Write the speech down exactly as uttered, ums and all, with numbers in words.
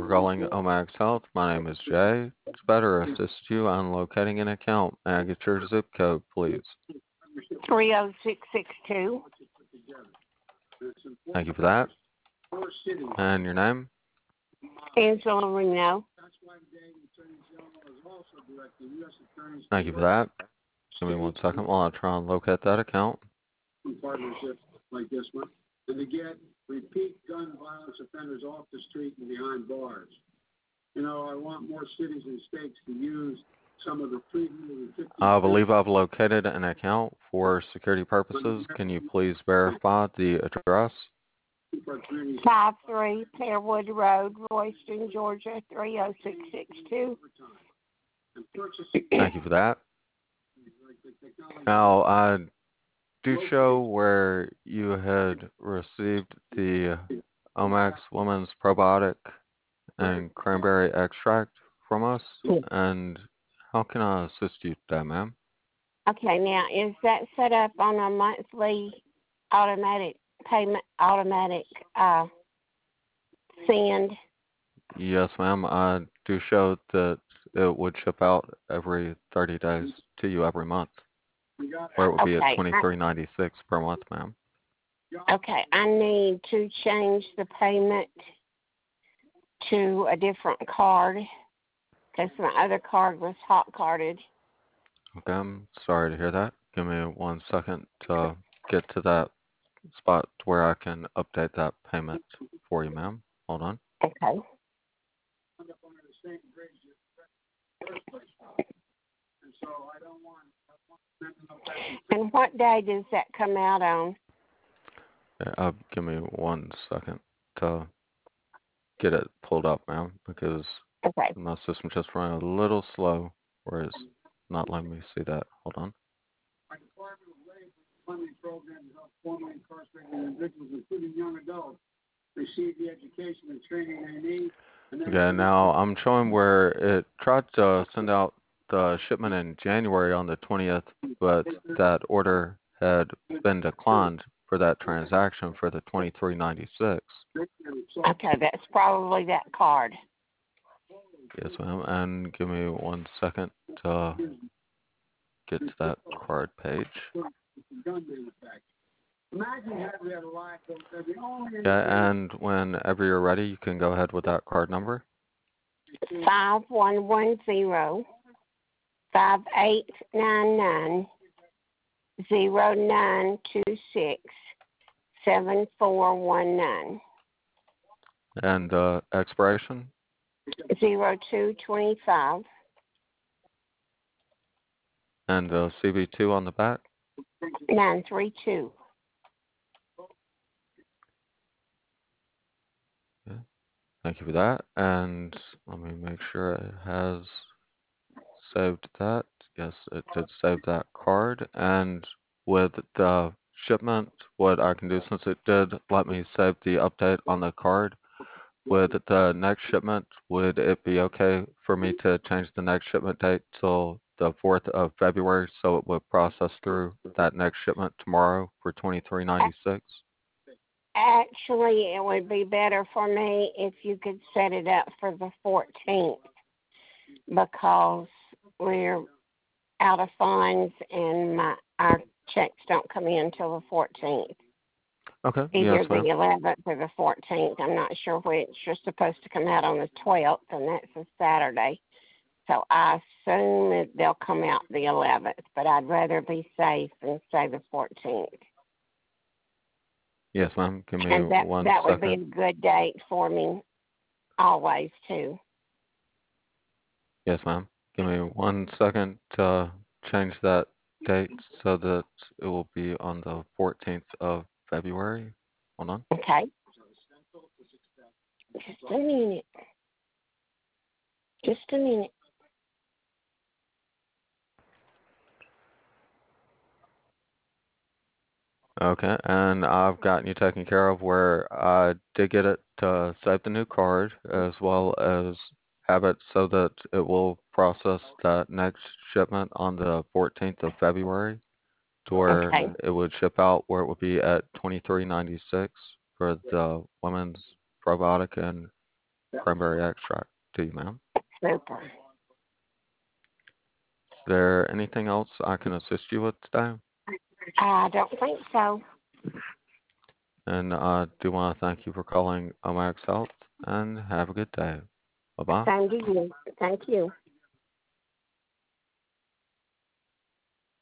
for calling Omax Health. My name is Jay. To better assist you on locating an account, may I get your zip code, please? three oh six six two. Thank you for that. And your name? Angela Reno. Thank you for that. Give me one second while I try and locate that account. Partnerships like this one, and to get repeat gun violence offenders off the street and behind bars. You know, I want more cities and states to use some of the three hundred fifty. I believe I've located an account for security purposes. Can you please verify the address? five three Pearwood Road, Royston, Georgia, three oh six six two. Thank you for that. Now, I do show where you had received the Omax Women's Probiotic and Cranberry Extract from us, and how can I assist you today, ma'am? Okay, now is that set up on a monthly automatic payment, automatic uh, send? Yes, ma'am. I do show that it would ship out every thirty days to you every month, where it would be Okay, at twenty-three ninety-six per month, ma'am. Okay, I need to change the payment to a different card because my other card was hot carded. Okay, I'm sorry to hear that. Give me one second to get to that spot where I can update that payment for you, ma'am. Hold on. Okay. And what day does that come out on? Yeah, uh, give me one second to get it pulled up, ma'am, because Okay. my system just running a little slow, where it's not letting me see that. Hold on. My Department of Labor funding program to help formerly incarcerated individuals, including young adults, receive the education and training they need. Okay, now I'm showing where it tried to send out the shipment in January on the twentieth, but that order had been declined for that transaction for the twenty-three ninety-six. Okay, that's probably that card. Yes, ma'am, and give me one second to get to that card page. Okay, and whenever you're ready, you can go ahead with that card number. Five one one zero five eight nine nine zero nine two six seven four one nine. And uh, expiration? Zero two twenty five. And uh, C V two on the back? Nine three two. Okay. Thank you for that. And let me make sure it has saved that. Yes, it did save that card. And with the shipment, what I can do, since it did let me save the update on the card, with the next shipment, would it be okay for me to change the next shipment date till the fourth of February so it would process through that next shipment tomorrow for twenty-three ninety-six? Actually, it would be better for me if you could set it up for the fourteenth because we're out of funds and my our checks don't come in until the fourteenth. Okay. Either Yes, ma'am. the eleventh or the fourteenth. I'm not sure which. You're supposed to come out on the twelfth, and that's a Saturday. So I assume that they'll come out the eleventh, but I'd rather be safe and say the fourteenth. Yes, ma'am. Give me And that, one that would second. be a good date for me always, too. Yes, ma'am. Give me one second to change that date so that it will be on the fourteenth of February. Hold on. Okay. Just a minute. Just a minute. Okay, and I've gotten you taken care of where I did get it to save the new card as well as have it so that it will process that next shipment on the fourteenth of February to where Okay. it would ship out where it would be at twenty-three ninety-six for the women's probiotic and cranberry extract to you, ma'am. Super. Is there anything else I can assist you with today? I don't think so. And I do want to thank you for calling Omax Health and have a good day. Bye bye. Same to you. Thank you.